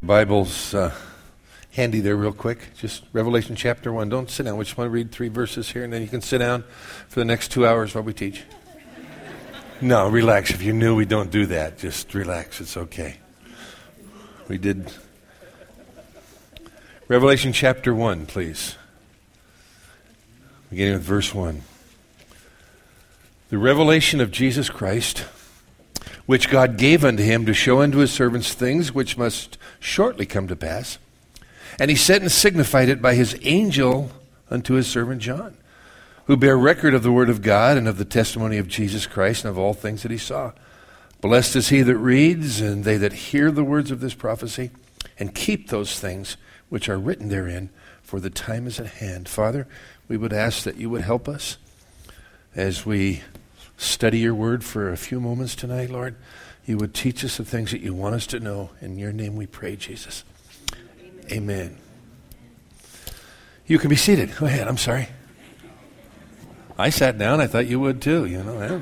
Bible's handy there real quick. Just Revelation chapter 1. Don't sit down. We just want to read 3 verses here, and then you can sit down for the next 2 hours while we teach. No, relax. If you're new, we don't do that. Just relax. It's okay. We did Revelation chapter 1, please. Beginning with verse 1. The revelation of Jesus Christ, which God gave unto him to show unto his servants things which must shortly come to pass. And he sent and signified it by his angel unto his servant John, who bare record of the word of God and of the testimony of Jesus Christ and of all things that he saw. Blessed is he that reads, and they that hear the words of this prophecy, and keep those things which are written therein, for the time is at hand. Father, we would ask that you would help us as we study your word for a few moments tonight, Lord. You would teach us the things that you want us to know. In your name we pray, Jesus. Amen. You can be seated. Go ahead. I'm sorry. I sat down. I thought you would too, you know.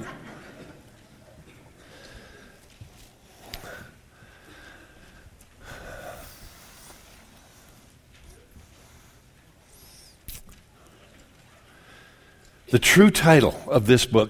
The true title of this book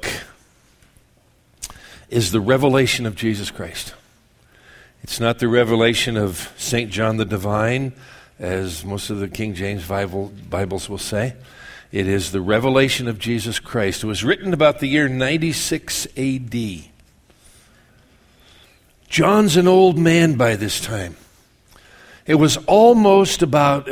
is The Revelation of Jesus Christ. It's not the revelation of St. John the Divine, as most of the King James Bibles will say. It is the revelation of Jesus Christ. It was written about the year 96 A.D. John's an old man by this time. It was about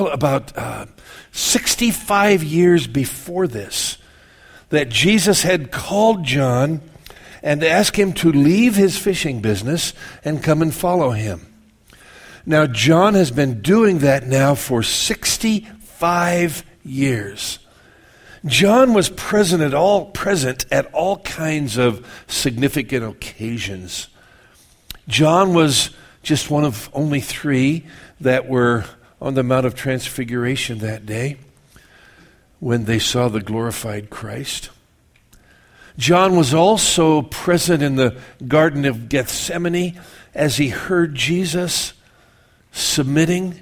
65 years before this that Jesus had called John and asked him to leave his fishing business and come and follow him. Now, John has been doing that now for 65 years. John was present at all kinds of significant occasions. John was just one of only 3 that were on the Mount of Transfiguration that day when they saw the glorified Christ. John was also present in the Garden of Gethsemane as he heard Jesus submitting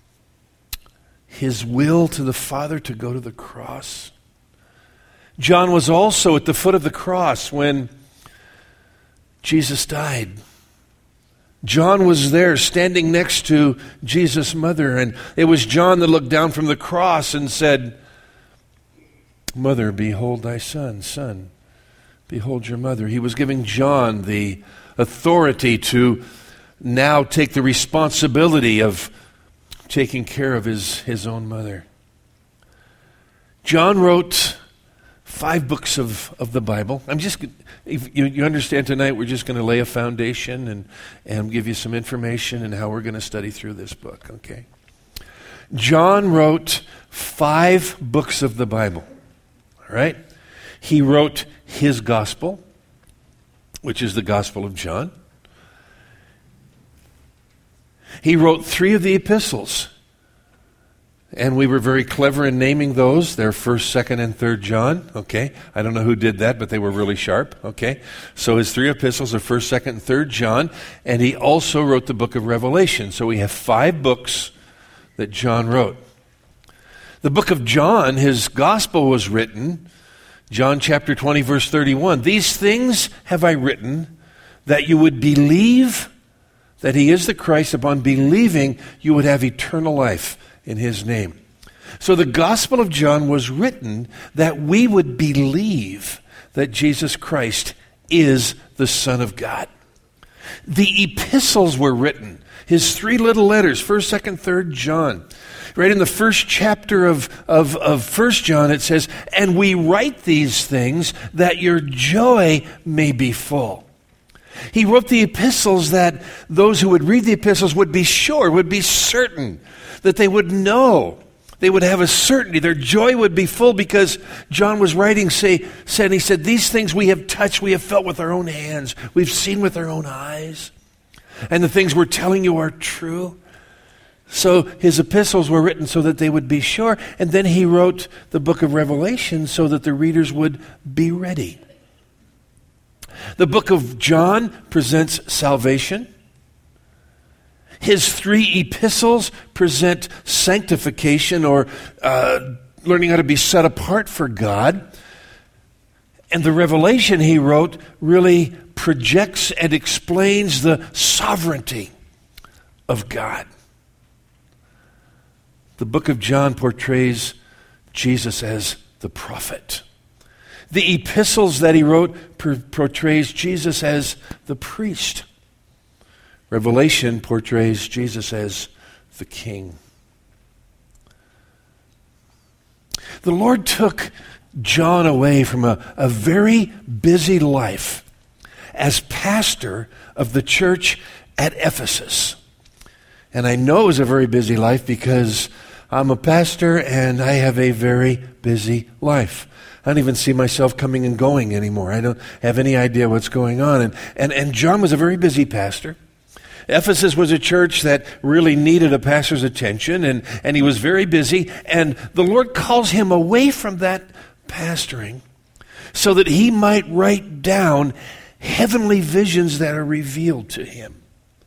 his will to the Father to go to the cross. John was also at the foot of the cross when Jesus died. John was there standing next to Jesus' mother, and it was John that looked down from the cross and said, "Mother, behold thy son. Son, behold your mother." He was giving John the authority to now take the responsibility of taking care of his own mother. John wrote 5 books of the Bible. You understand tonight we're just going to lay a foundation and give you some information and how we're going to study through this book, okay? John wrote 5 books of the Bible, all right? He wrote his gospel, which is the Gospel of John. He wrote 3 of the epistles, and we were very clever in naming those. They're 1st, 2nd, and 3rd John, okay? I don't know who did that, but they were really sharp, okay? So his 3 epistles are 1st, 2nd, and 3rd John, and he also wrote the book of Revelation. So we have 5 books that John wrote. The book of John, his gospel was written, John chapter 20, verse 31. "These things have I written, that you would believe that he is the Christ. Upon believing, you would have eternal life in his name." So the Gospel of John was written that we would believe that Jesus Christ is the Son of God. The epistles were written, his 3 little letters, 1st, 2nd, 3rd John. Right in the first chapter of 1 John, it says, "And we write these things that your joy may be full." He wrote the epistles that those who would read the epistles would be sure, would be certain, that they would know. They would have a certainty. Their joy would be full because John was writing, he said, "These things we have touched, we have felt with our own hands, we've seen with our own eyes, and the things we're telling you are true." So his epistles were written so that they would be sure, and then he wrote the book of Revelation so that the readers would be ready. The book of John presents salvation. His 3 epistles present sanctification or learning how to be set apart for God. And the Revelation he wrote really projects and explains the sovereignty of God. The book of John portrays Jesus as the prophet. The epistles that he wrote portrays Jesus as the priest. Revelation portrays Jesus as the king. The Lord took John away from a very busy life as pastor of the church at Ephesus. And I know it was a very busy life because I'm a pastor and I have a very busy life. I don't even see myself coming and going anymore. I don't have any idea what's going on. And John was a very busy pastor. Ephesus was a church that really needed a pastor's attention, and he was very busy. And the Lord calls him away from that pastoring so that he might write down heavenly visions that are revealed to him.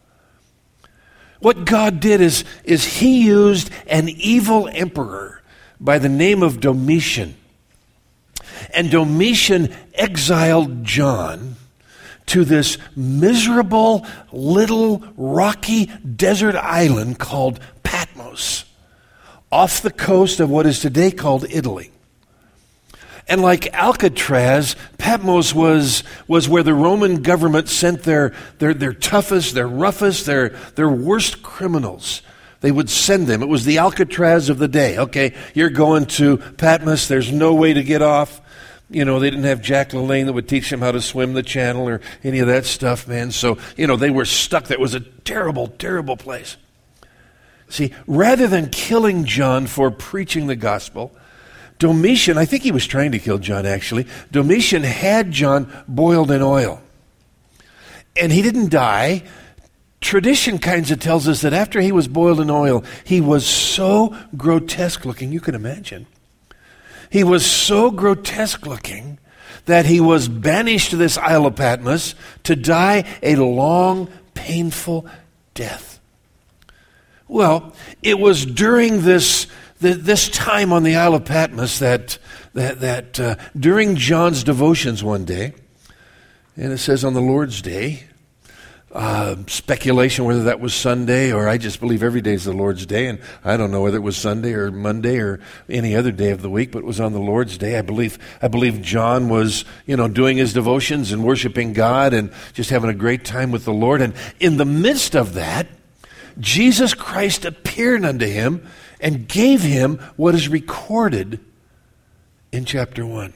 What God did is he used an evil emperor by the name of Domitian. And Domitian exiled John to this miserable little rocky desert island called Patmos, off the coast of what is today called Italy. And like Alcatraz, Patmos was where the Roman government sent their toughest, their roughest, their worst criminals. They would send them. It was the Alcatraz of the day. Okay, you're going to Patmos. There's no way to get off. You know, they didn't have Jack LaLanne that would teach them how to swim the channel or any of that stuff, man. So, they were stuck there. It was a terrible, terrible place. See, rather than killing John for preaching the gospel, Domitian, I think he was trying to kill John actually, Domitian had John boiled in oil. And he didn't die. Tradition kind of tells us that after he was boiled in oil, he was so grotesque looking, you can imagine. He was so grotesque looking that he was banished to this Isle of Patmos to die a long, painful death. Well, it was during this time on the Isle of Patmos that during John's devotions one day, and it says on the Lord's Day, speculation whether that was Sunday or I just believe every day is the Lord's Day, and I don't know whether it was Sunday or Monday or any other day of the week, but it was on the Lord's Day. I believe John was, doing his devotions and worshiping God and just having a great time with the Lord. And in the midst of that, Jesus Christ appeared unto him and gave him what is recorded in chapter 1.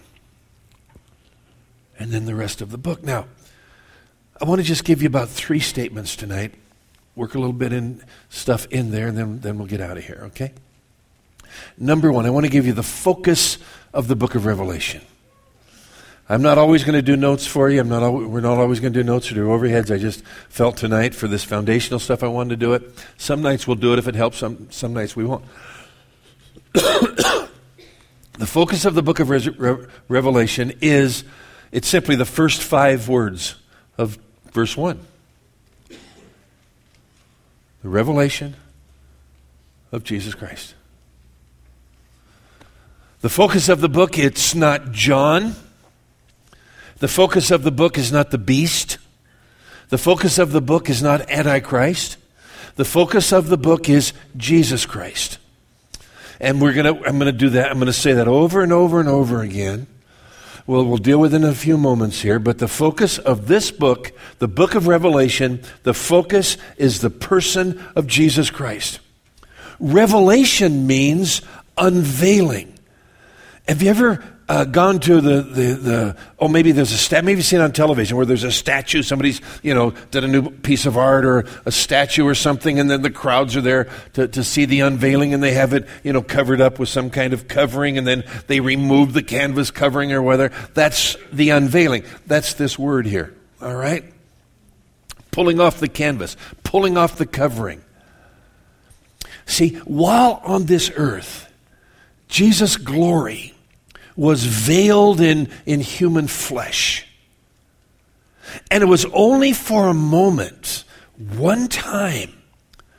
And then the rest of the book. Now, I want to just give you about 3 statements tonight. Work a little bit in stuff in there, and then we'll get out of here, okay? Number 1, I want to give you the focus of the book of Revelation. I'm not always going to do notes for you. We're not always going to do notes or do overheads. I just felt tonight for this foundational stuff I wanted to do it. Some nights we'll do it if it helps. Some nights we won't. The focus of the book of Revelation it's simply the first 5 words of verse 1. The revelation of Jesus Christ. The focus of the book, it's not John. The focus of the book is not the beast. The focus of the book is not Antichrist. The focus of the book is Jesus Christ. And I'm going to do that. I'm going to say that over and over and over again. We'll deal with it in a few moments here, but the focus of this book, the book of Revelation, the focus is the person of Jesus Christ. Revelation means unveiling. Have you ever gone to maybe there's maybe you've seen it on television where there's a statue, somebody's, did a new piece of art or a statue or something, and then the crowds are there to see the unveiling, and they have it, covered up with some kind of covering, and then they remove the canvas covering or whether. That's the unveiling. That's this word here, all right? Pulling off the canvas, pulling off the covering. See, while on this earth, Jesus' glory was veiled in human flesh. And it was only for a moment, one time,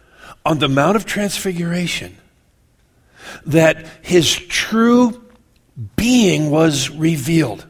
on the Mount of Transfiguration that his true being was revealed.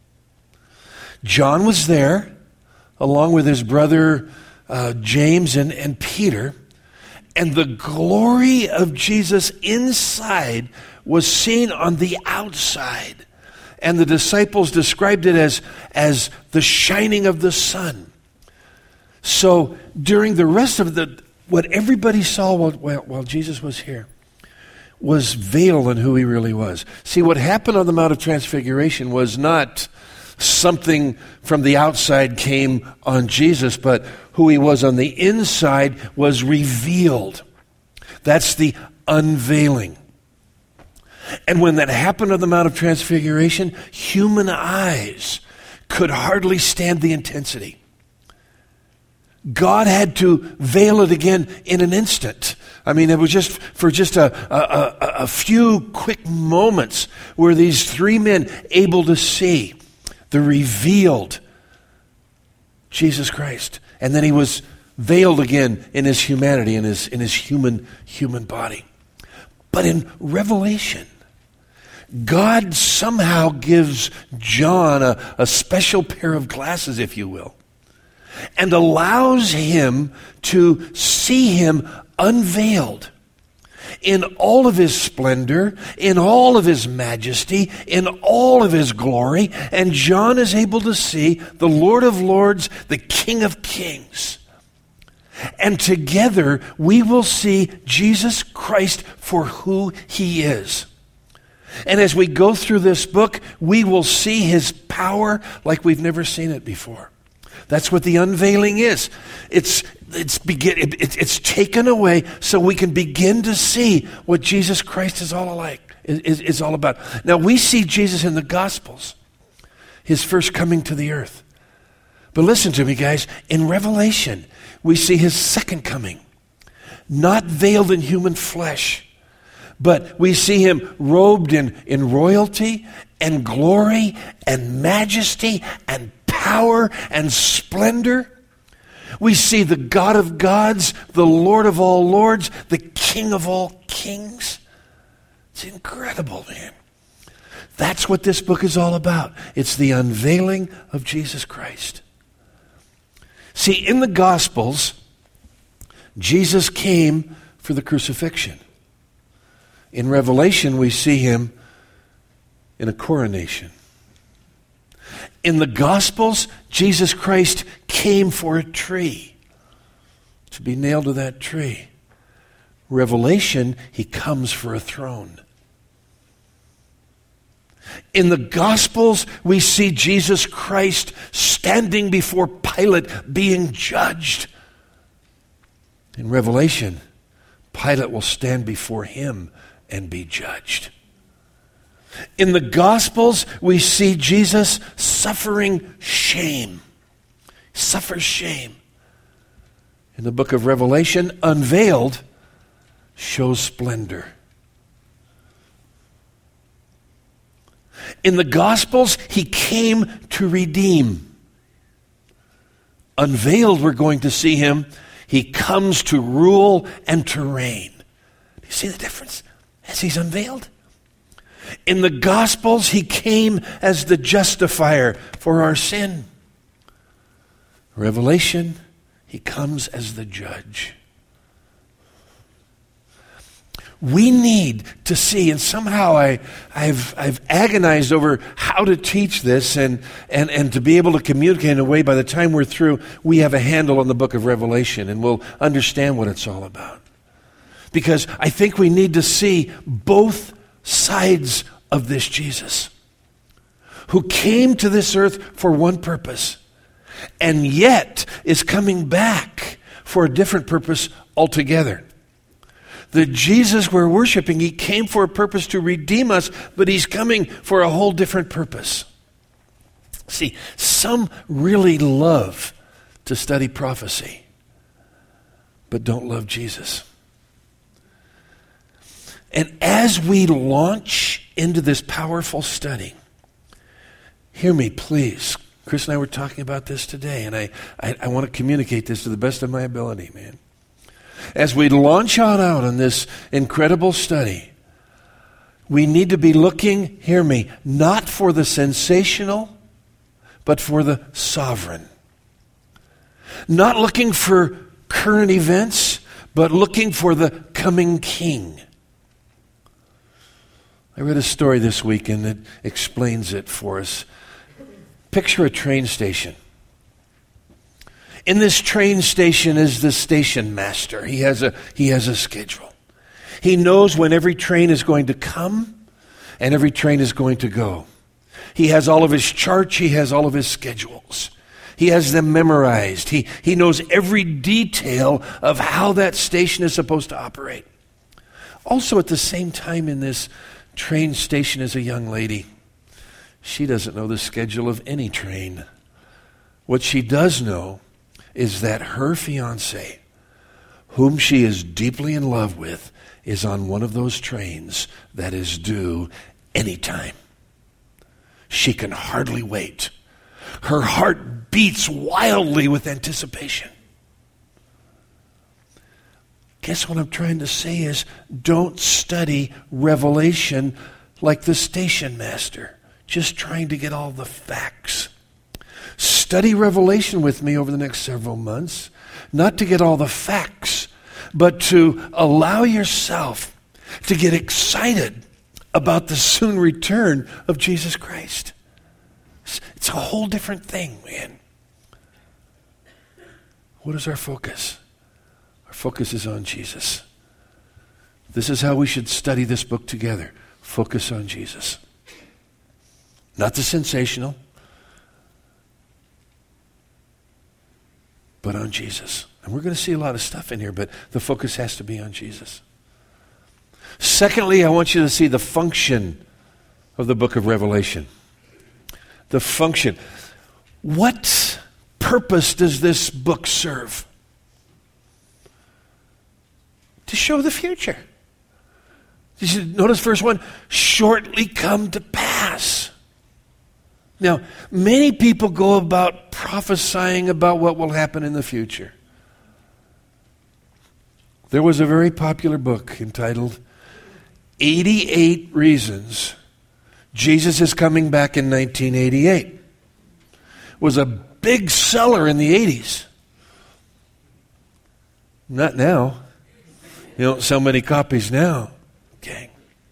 John was there, along with his brother James and Peter, and the glory of Jesus inside was seen on the outside. And the disciples described it as the shining of the sun. So during the rest of what everybody saw while Jesus was here was veiled in who he really was. See, what happened on the Mount of Transfiguration was not something from the outside came on Jesus, but who he was on the inside was revealed. That's the unveiling. And when that happened on the Mount of Transfiguration, human eyes could hardly stand the intensity. God had to veil it again in an instant. I mean, it was just a few quick moments where these three men able to see the revealed Jesus Christ. And then he was veiled again in his humanity, in his human body. But in Revelation, God somehow gives John a special pair of glasses, if you will, and allows him to see him unveiled in all of his splendor, in all of his majesty, in all of his glory. And John is able to see the Lord of Lords, the King of Kings. And together we will see Jesus Christ for who he is. And as we go through this book, we will see his power like we've never seen it before. That's what the unveiling is. It's taken away so we can begin to see what Jesus Christ is all about. Now, we see Jesus in the Gospels, his first coming to the earth. But listen to me, guys. In Revelation, we see his second coming, not veiled in human flesh, but we see him robed in royalty and glory and majesty and power and splendor. We see the God of gods, the Lord of all lords, the King of all kings. It's incredible, man. That's what this book is all about. It's the unveiling of Jesus Christ. See, in the Gospels, Jesus came for the crucifixion. In Revelation, we see him in a coronation. In the Gospels, Jesus Christ came for a tree, to be nailed to that tree. Revelation, he comes for a throne. In the Gospels, we see Jesus Christ standing before Pilate, being judged. In Revelation, Pilate will stand before him and be judged. In the Gospels, we see Jesus suffering shame. He suffers shame. In the book of Revelation, unveiled, shows splendor. In the Gospels, he came to redeem. Unveiled, we're going to see him. He comes to rule and to reign. Do you see the difference as he's unveiled? In the Gospels, he came as the justifier for our sin. Revelation, he comes as the judge. We need to see, and somehow I've agonized over how to teach this and to be able to communicate in a way by the time we're through, we have a handle on the book of Revelation and we'll understand what it's all about. Because I think we need to see both sides of this Jesus, who came to this earth for one purpose, and yet is coming back for a different purpose altogether. The Jesus we're worshiping, he came for a purpose to redeem us, but he's coming for a whole different purpose. See, some really love to study prophecy, but don't love Jesus. And as we launch into this powerful study, hear me, please. Chris and I were talking about this today, and I want to communicate this to the best of my ability, man. as we launch out on this incredible study, we need to be looking, hear me, not for the sensational, but for the sovereign. Not looking for current events, but looking for the coming King. I read a story this week and it explains it for us. Picture a train station. In this train station is the station master. He has a schedule. He knows when every train is going to come and every train is going to go. He has all of his charts. He has all of his schedules. He has them memorized. He knows every detail of how that station is supposed to operate. Also, at the same time in this train station is a young lady. She doesn't know the schedule of any train. What she does know is that her fiancé, whom she is deeply in love with, is on one of those trains that is due anytime. She can hardly wait. Her heart beats wildly with anticipation. Guess what I'm trying to say is, don't study Revelation like the station master, just trying to get all the facts. Study Revelation with me over the next several months, not to get all the facts, but to allow yourself to get excited about the soon return of Jesus Christ. It's a whole different thing, man. What is our focus? Our focus is on Jesus. This is how we should study this book together. Focus on Jesus. Not the sensational, but on Jesus. And we're going to see a lot of stuff in here, but the focus has to be on Jesus. Secondly, I want you to see the function of the book of Revelation. The function. What purpose does this book serve? To show the future. You should notice verse 1, shortly come to pass. Now, many people go about prophesying about what will happen in the future. There was a very popular book entitled 88 Reasons Jesus is Coming Back in 1988. It was a big seller in the 80s. Not now. You don't sell many copies now. Okay.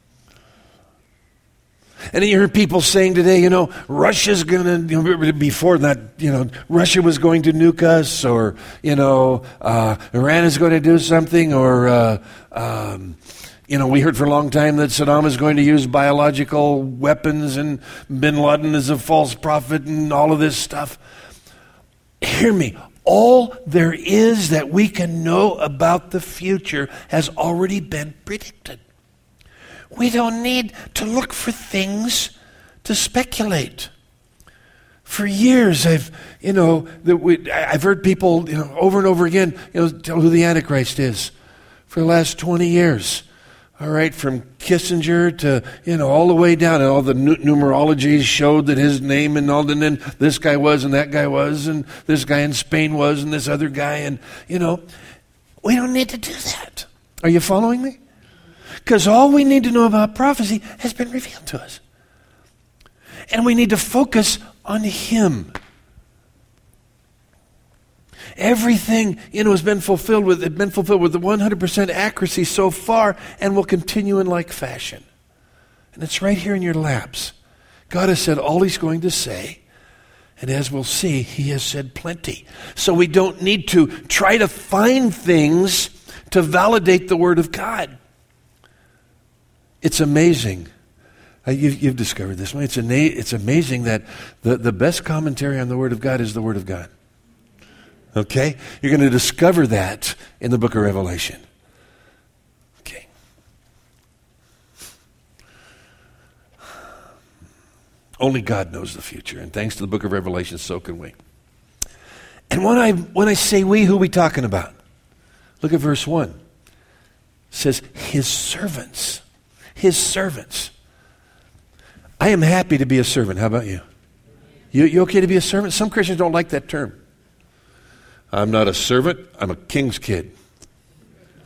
And then you hear people saying today, Russia's going to, before that, Russia was going to nuke us, or, Iran is going to do something, or, we heard for a long time that Saddam is going to use biological weapons, and bin Laden is a false prophet, and all of this stuff. Hear me. All there is that we can know about the future has already been predicted. We don't need to look for things to speculate. For years, I've heard people, over and over again, tell who the Antichrist is. For the last 20 years, all right, from Kissinger to all the way down, and all the numerologies showed that his name and all, and then this guy was, and that guy was, and this guy in Spain was, and this other guy, and we don't need to do that. Are you following me? Because all we need to know about prophecy has been revealed to us. And we need to focus on Him. Everything, has been fulfilled with 100% accuracy so far, and will continue in like fashion. And it's right here in your laps. God has said all He's going to say, and as we'll see, He has said plenty. So we don't need to try to find things to validate the Word of God. It's amazing. You've discovered this one. It's amazing that the best commentary on the Word of God is the Word of God. Okay? You're going to discover that in the book of Revelation. Okay. Only God knows the future, and thanks to the book of Revelation, so can we. And when I say we, who are we talking about? Look at verse 1. It says, His servants. His servants. I am happy to be a servant. How about you? You okay to be a servant? Some Christians don't like that term. I'm not a servant. I'm a king's kid.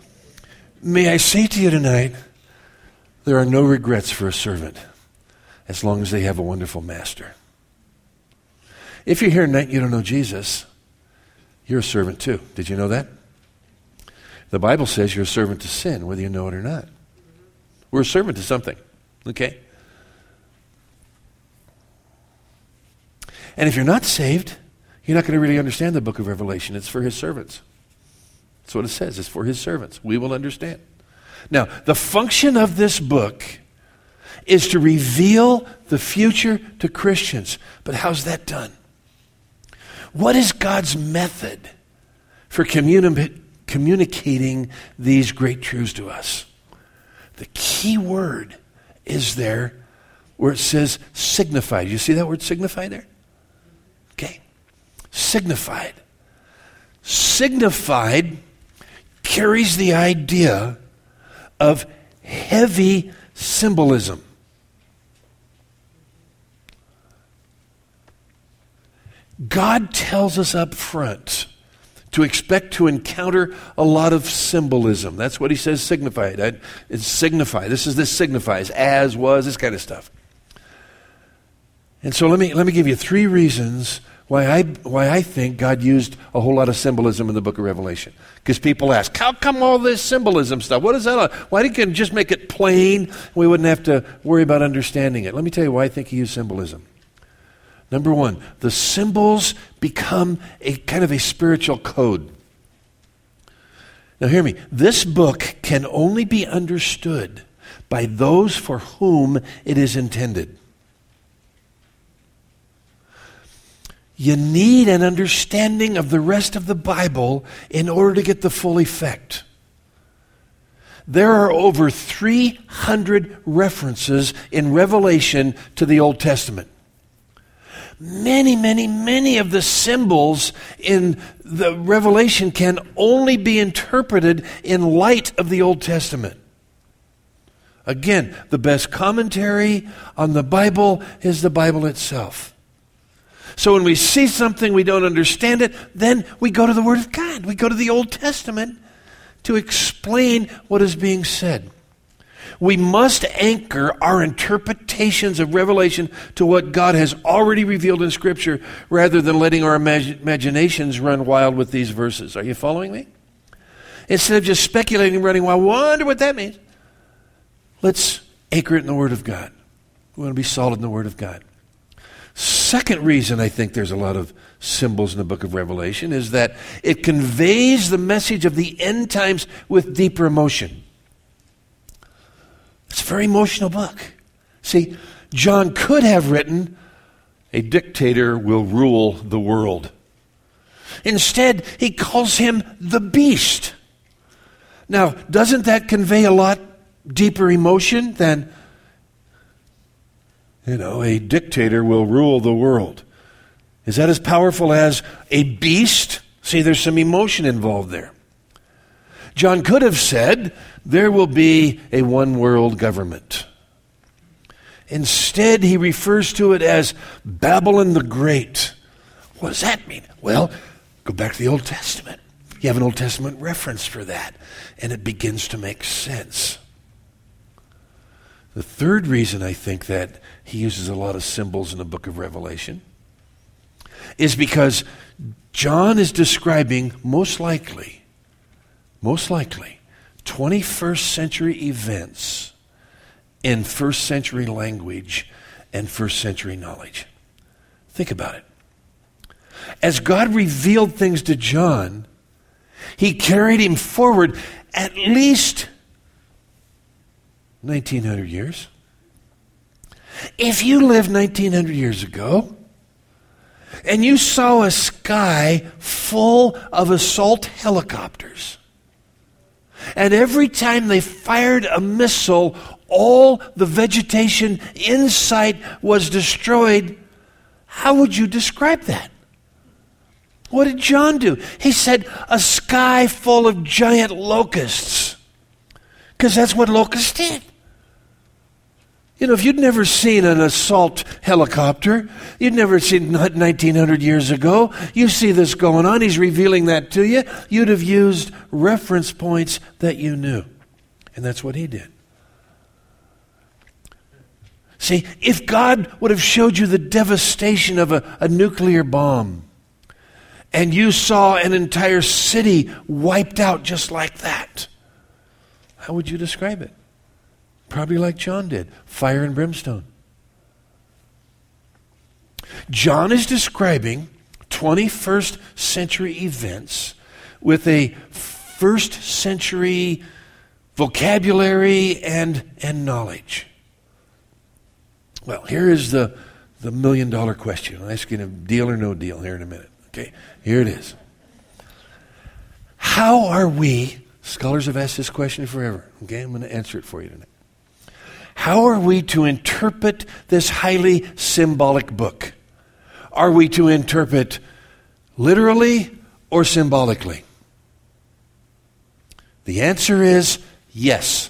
May I say to you tonight, there are no regrets for a servant as long as they have a wonderful master. If you're here tonight and you don't know Jesus, you're a servant too. Did you know that? The Bible says you're a servant to sin, whether you know it or not. We're a servant to something, okay? And if you're not saved, you're not going to really understand the book of Revelation. It's for his servants. That's what it says. It's for his servants. We will understand. Now, the function of this book is to reveal the future to Christians. But how's that done? What is God's method for communicating these great truths to us? The key word is there where it says signified. You see that word signify there? Okay. Signified. Signified carries the idea of heavy symbolism. God tells us up front to expect to encounter a lot of symbolism. That's what he says signified. It's signify. This signifies, as, was, this kind of stuff. And so let me give you 3 reasons why I think God used a whole lot of symbolism in the book of Revelation. Because people ask, how come all this symbolism stuff? What is that? Why didn't you just make it plain? We wouldn't have to worry about understanding it. Let me tell you why I think he used symbolism. Number 1, the symbols become a kind of a spiritual code. Now hear me. This book can only be understood by those for whom it is intended. You need an understanding of the rest of the Bible in order to get the full effect. There are over 300 references in Revelation to the Old Testament. Many of the symbols in the Revelation can only be interpreted in light of the Old Testament. Again, the best commentary on the Bible is the Bible itself. So when we see something, we don't understand it, then we go to the Word of God. We go to the Old Testament to explain what is being said. We must anchor our interpretations of Revelation to what God has already revealed in Scripture rather than letting our imaginations run wild with these verses. Are you following me? Instead of just speculating and running wild, wonder what that means. Let's anchor it in the Word of God. We want to be solid in the Word of God. Second reason I think there's a lot of symbols in the book of Revelation is that it conveys the message of the end times with deeper emotion. It's a very emotional book. See, John could have written, a dictator will rule the world. Instead, he calls him the beast. Now, doesn't that convey a lot deeper emotion than, a dictator will rule the world? Is that as powerful as a beast? See, there's some emotion involved there. John could have said, there will be a one-world government. Instead, he refers to it as Babylon the Great. What does that mean? Well, go back to the Old Testament. You have an Old Testament reference for that, and it begins to make sense. The third reason I think that he uses a lot of symbols in the book of Revelation is because John is describing, most likely, 21st century events in first century language and first century knowledge. Think about it. As God revealed things to John, he carried him forward at least 1900 years. If you lived 1900 years ago and you saw a sky full of assault helicopters, and every time they fired a missile, all the vegetation in sight was destroyed, how would you describe that? What did John do? He said, a sky full of giant locusts. Because that's what locusts did. If you'd never seen an assault helicopter, you'd never seen 1900 years ago, you see this going on, he's revealing that to you, you'd have used reference points that you knew. And that's what he did. See, if God would have showed you the devastation of a nuclear bomb, and you saw an entire city wiped out just like that, how would you describe it? Probably like John did, fire and brimstone. John is describing 21st century events with a first century vocabulary and knowledge. Well, here is the million-dollar question. I'll ask you a deal or no deal here in a minute. Okay, here it is. How are we, scholars have asked this question forever, okay, I'm going to answer it for you tonight. How are we to interpret this highly symbolic book? Are we to interpret literally or symbolically? The answer is yes.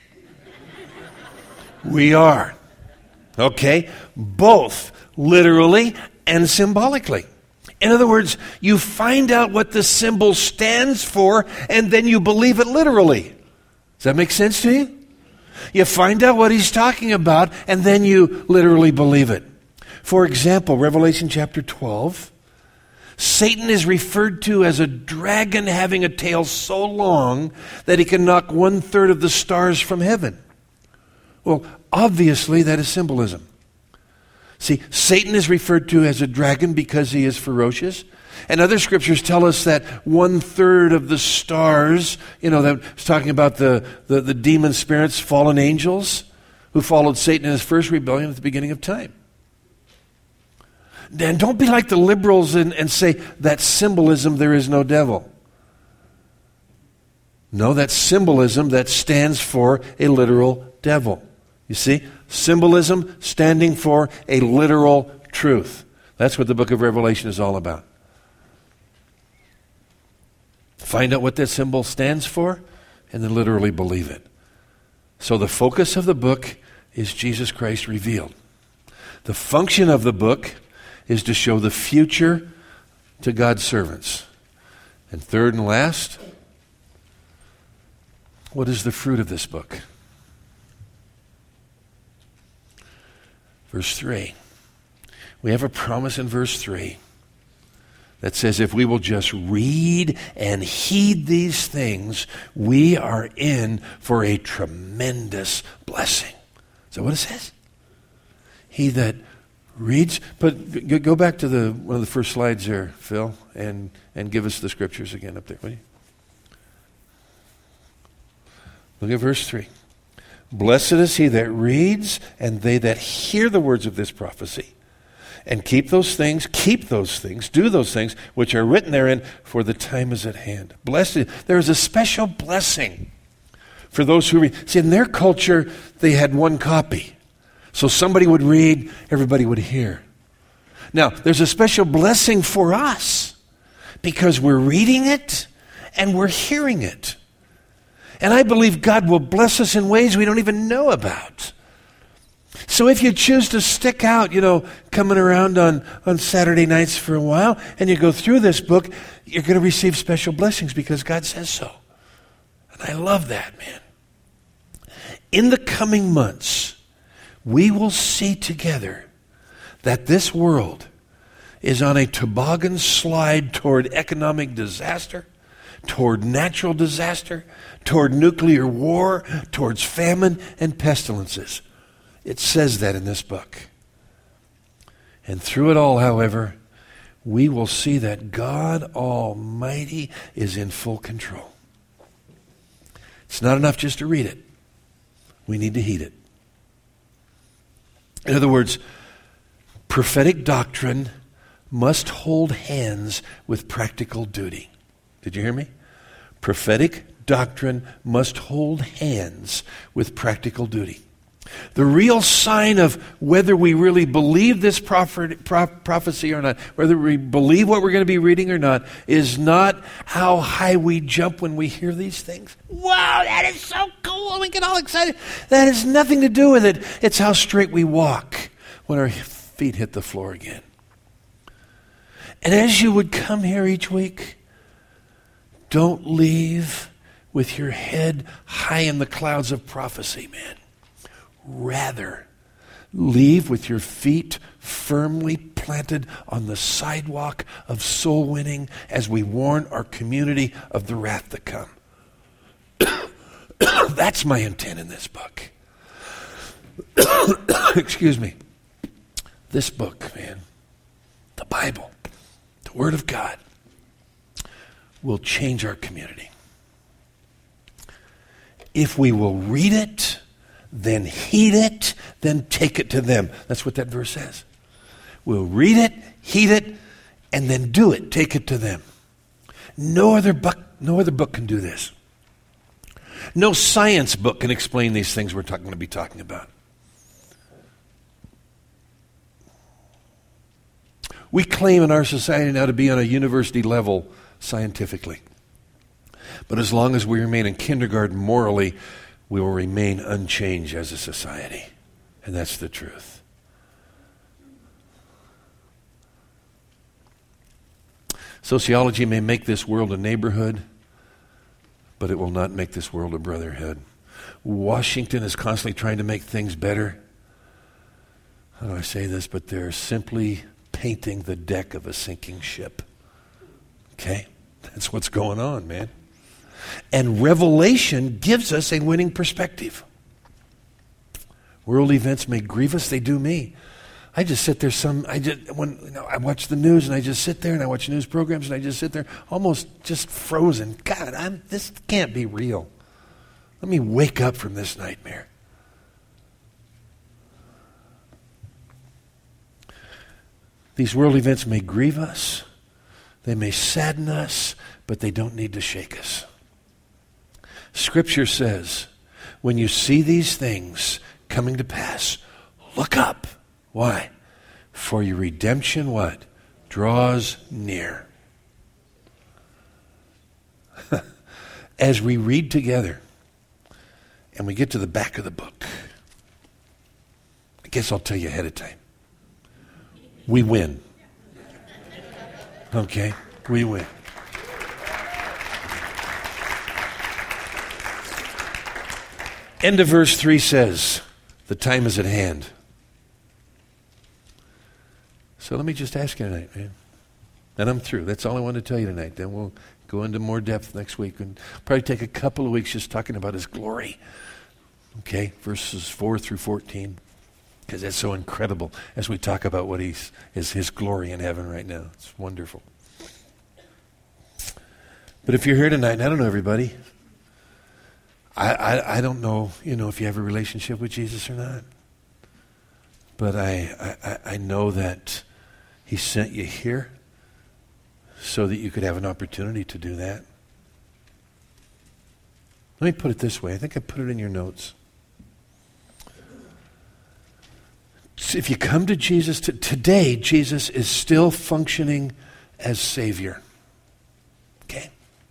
We are. Okay? Both literally and symbolically. In other words, you find out what the symbol stands for, and then you believe it literally. Does that make sense to you? You find out what he's talking about, and then you literally believe it. For example, Revelation chapter 12, Satan is referred to as a dragon having a tail so long that he can knock 1/3 of the stars from heaven. Well, obviously that is symbolism. See, Satan is referred to as a dragon because he is ferocious. And other scriptures tell us that 1/3 of the stars, that's talking about the demon spirits, fallen angels, who followed Satan in his first rebellion at the beginning of time. And don't be like the liberals and say, that's symbolism, there is no devil. No, that's symbolism that stands for a literal devil. You see? Symbolism standing for a literal truth. That's what the book of Revelation is all about. Find out what that symbol stands for, and then literally believe it. So the focus of the book is Jesus Christ revealed. The function of the book is to show the future to God's servants. And third and last, what is the fruit of this book? Verse 3. We have a promise in verse 3 that says if we will just read and heed these things, we are in for a tremendous blessing. Is that what it says? He that reads, but go back to one of the first slides there, Phil, and give us the scriptures again up there, will you? Look at verse 3. Blessed is he that reads, and they that hear the words of this prophecy, and keep those things, do those things, which are written therein, for the time is at hand. Blessed, there is a special blessing for those who read. See, in their culture, they had one copy. So somebody would read, everybody would hear. Now, there's a special blessing for us, because we're reading it, and we're hearing it. And I believe God will bless us in ways we don't even know about. So if you choose to stick out, coming around on Saturday nights for a while, and you go through this book, you're going to receive special blessings because God says so. And I love that, man. In the coming months, we will see together that this world is on a toboggan slide toward economic disaster, toward natural disaster, toward nuclear war, towards famine and pestilences. It says that in this book. And through it all, however, we will see that God Almighty is in full control. It's not enough just to read it. We need to heed it. In other words, prophetic doctrine must hold hands with practical duty. Did you hear me? Prophetic doctrine must hold hands with practical duty. The real sign of whether we really believe this prophecy or not, whether we believe what we're going to be reading or not, is not how high we jump when we hear these things. Wow, that is so cool. We get all excited. That has nothing to do with it. It's how straight we walk when our feet hit the floor again. And as you would come here each week, don't leave with your head high in the clouds of prophecy, man. Rather, leave with your feet firmly planted on the sidewalk of soul winning as we warn our community of the wrath to come. That's my intent in this book. Excuse me. This book, man, the Bible, the Word of God, will change our community. If we will read it, then heed it, then take it to them. That's what that verse says. We'll read it, heed it, and then do it. Take it to them. No other book can do this. No science book can explain these things we're going to be talking about. We claim in our society now to be on a university level scientifically. But as long as we remain in kindergarten morally, we will remain unchanged as a society. And that's the truth. Sociology may make this world a neighborhood, but it will not make this world a brotherhood. Washington is constantly trying to make things better. How do I say this? But they're simply painting the deck of a sinking ship. Okay? That's what's going on, man. And Revelation gives us a winning perspective. World events may grieve us, they do me. I just sit there I watch the news and I just sit there and I watch news programs and I just sit there almost just frozen. God, this can't be real. Let me wake up from this nightmare. These world events may grieve us, they may sadden us, but they don't need to shake us. Scripture says, when you see these things coming to pass, look up. Why? For your redemption, what? Draws near. As we read together and we get to the back of the book, I guess I'll tell you ahead of time. We win. Okay? We win. End of verse 3 says, the time is at hand. So let me just ask you tonight, man. And I'm through. That's all I want to tell you tonight. Then we'll go into more depth next week and probably take a couple of weeks just talking about His glory. Okay? Verses 4 through 14. Because that's so incredible as we talk about what is His glory in heaven right now. It's wonderful. But if you're here tonight, and I don't know everybody, I don't know, if you have a relationship with Jesus or not. But I know that He sent you here so that you could have an opportunity to do that. Let me put it this way. I think I put it in your notes. If you come to Jesus today, Jesus is still functioning as Savior. Okay?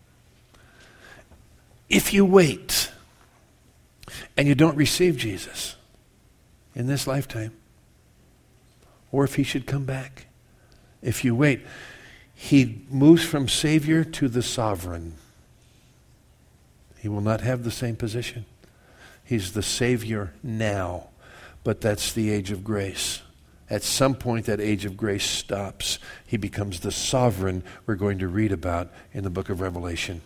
If you wait and you don't receive Jesus in this lifetime, or if He should come back, if you wait, He moves from Savior to the sovereign. He will not have the same position. He's the Savior now, but that's the age of grace. At some point, that age of grace stops. He becomes the sovereign we're going to read about in the book of Revelation.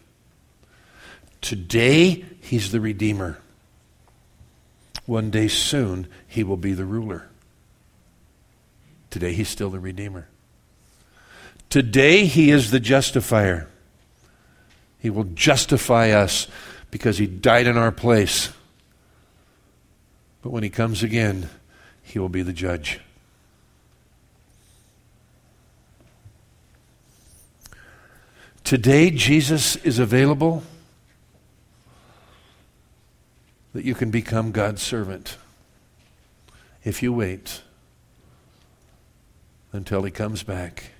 Today, He's the Redeemer. One day soon, He will be the ruler. Today, He's still the Redeemer. Today, He is the justifier. He will justify us because He died in our place. But when He comes again, He will be the judge. Today, Jesus is available that you can become God's servant if you wait until He comes back.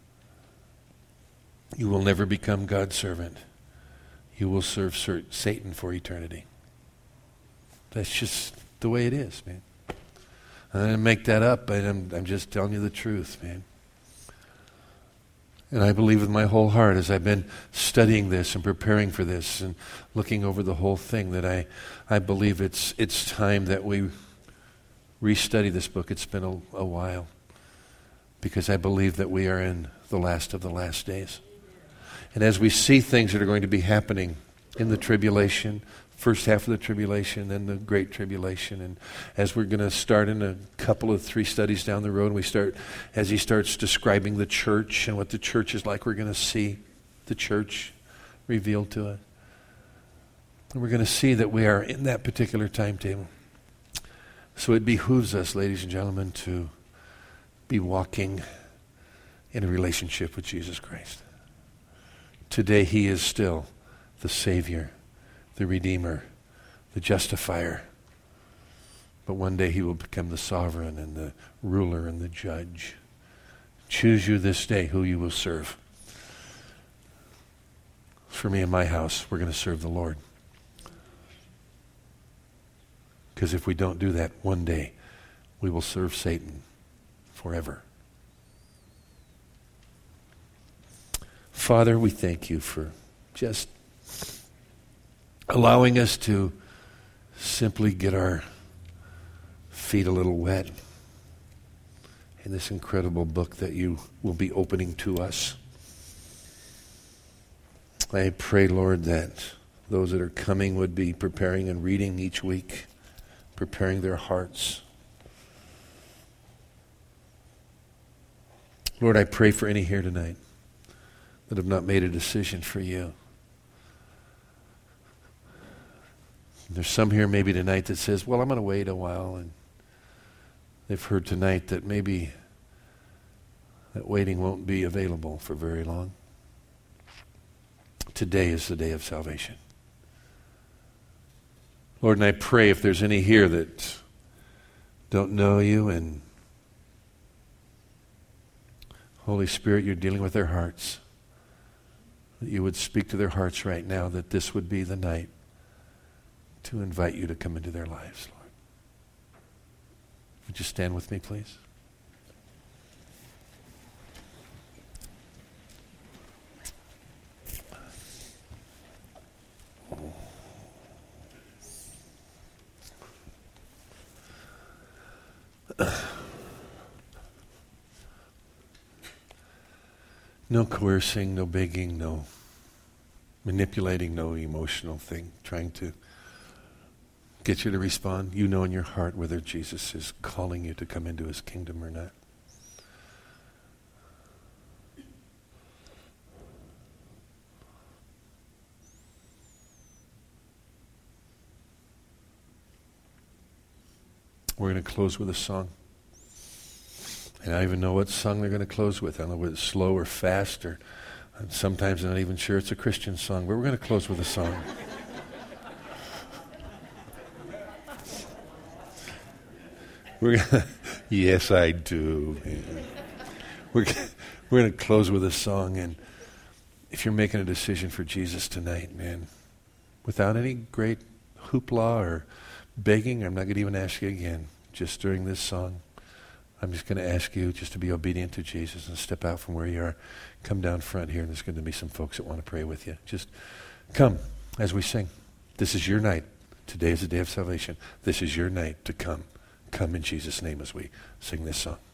You will never become God's servant. You will serve Satan for eternity. That's just the way it is, man. I didn't make that up, but I'm just telling you the truth, man. And I believe with my whole heart, as I've been studying this and preparing for this and looking over the whole thing, that I believe it's time that we restudy this book. It's been a while, because I believe that we are in the last of the last days. And as we see things that are going to be happening in the tribulation, first half of the tribulation, then the great tribulation, and as we're going to start in a couple of 3 studies down the road, as he starts describing the church and what the church is like, we're going to see the church revealed to us. And we're going to see that we are in that particular timetable. So it behooves us, ladies and gentlemen, to be walking in a relationship with Jesus Christ. Today he is still the Savior, the Redeemer, the Justifier. But one day he will become the sovereign and the ruler and the judge. Choose you this day who you will serve. For me and my house, we're going to serve the Lord. Because if we don't do that, one day we will serve Satan forever. Father, we thank you for just allowing us to simply get our feet a little wet in this incredible book that you will be opening to us. I pray, Lord, that those that are coming would be preparing and reading each week, preparing their hearts. Lord, I pray for any here tonight that have not made a decision for you. There's some here maybe tonight that says, well, I'm going to wait a while. And they've heard tonight that maybe that waiting won't be available for very long. Today is the day of salvation. Lord, and I pray if there's any here that don't know you, and Holy Spirit, you're dealing with their hearts, that you would speak to their hearts right now, that this would be the night to invite you to come into their lives, Lord. Would you stand with me, please? No coercing, no begging, no manipulating, no emotional thing, trying to get you to respond. You know in your heart whether Jesus is calling you to come into his kingdom or not. We're going to close with a song. And I don't even know what song they're going to close with. I don't know whether it's slow or fast, or sometimes I'm not even sure it's a Christian song, but we're going to close with a song. Yes, I do. We're going to close with a song, and if you're making a decision for Jesus tonight, man, without any great hoopla or begging, I'm not going to even ask you again. Just during this song, I'm just going to ask you just to be obedient to Jesus and step out from where you are. Come down front here, and there's going to be some folks that want to pray with you. Just come as we sing. This is your night. Today is the day of salvation. This is your night to come. Come in Jesus' name as we sing this song.